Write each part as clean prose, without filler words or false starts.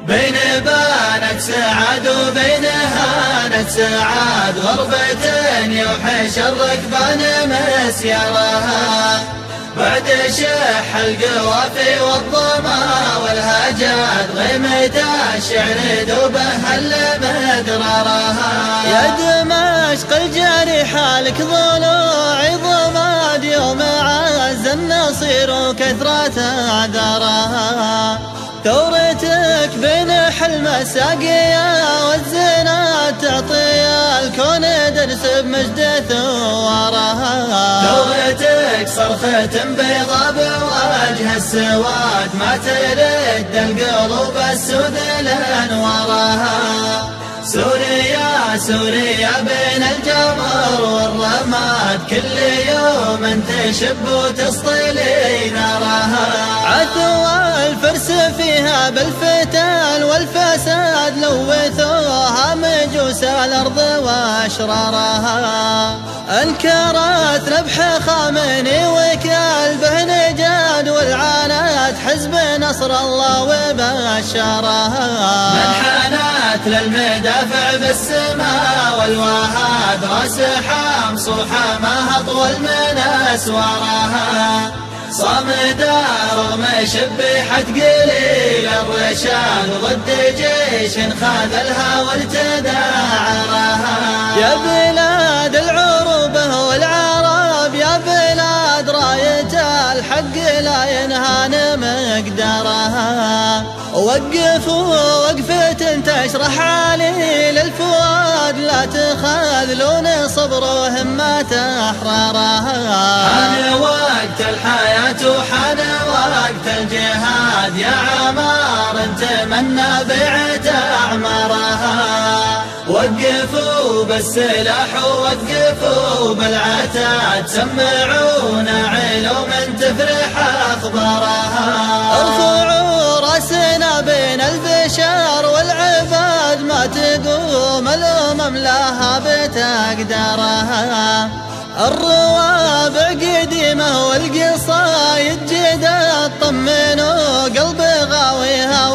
بين بانت سعد وبين هانت سعاد، غربة يوحش الركبان مسيرها، بعد شح القوافي والظما والهجات، غيمة الشعر دوبها المدرارها. يا دمشق الجاري حالك ضلوعي ضماد، يوم عز النصير وكثرة أعذارها، ثورتك بين حلم الساقية والزنا، تعطي الكون درس بمجد ثوارها. ثورتك صرخة بيضاء بوجه السواد، ما ترد القلوب السود لانوارها. سوريا سوريا بين الجمر والرماد، كل يوم تشب وتسطلي نارها. عثوا الفرس فيها بالفتن والفساد، لوثوها مجوس الأرض وأشرارها. أنكرت ذبح خامنئي وكلبه نجاد، والعانت حزب نصر الله وبشرها. من حانت للمدافع بالسماء والوهاد، راس حمصوحة ما أطول من أسوارها. صامدة رغم شبيحة قليل الرشاد، ضد جيش خاذلها وارتداعرها. يا بلاد العروبة والعرب، يا بلاد راية الحق لا ينهان مقدارها. وقفوا وقفة تشرح علي للفؤاد، لا تخاذلون صبر وهمة أحرارها. حان وقت الحياة وحان وقت الجهاد، يا عمار تمنى بعت أعمارها. وقفوا بالسلاح ووقفوا بالعتاد، سمعونا علوم تفرح أخبارها. ارفعوا راسنا بين البشر والعباد، ما تقوم الأمم لها بتقدارها. الروابع قديمة والقصايد جداد، طمنوا قلب غاويها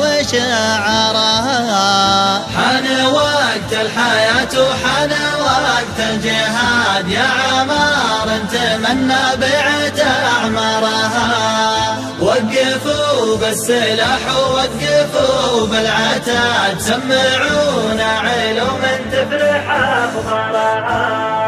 وشعرها. حان وقت الحياة وحان وقت الجهاد، يا عمار تمنى بعت أعمارها. وقفوا بالسلاح ووقفوا بالعتاد، سمعونا علوم تفرح أخبارها.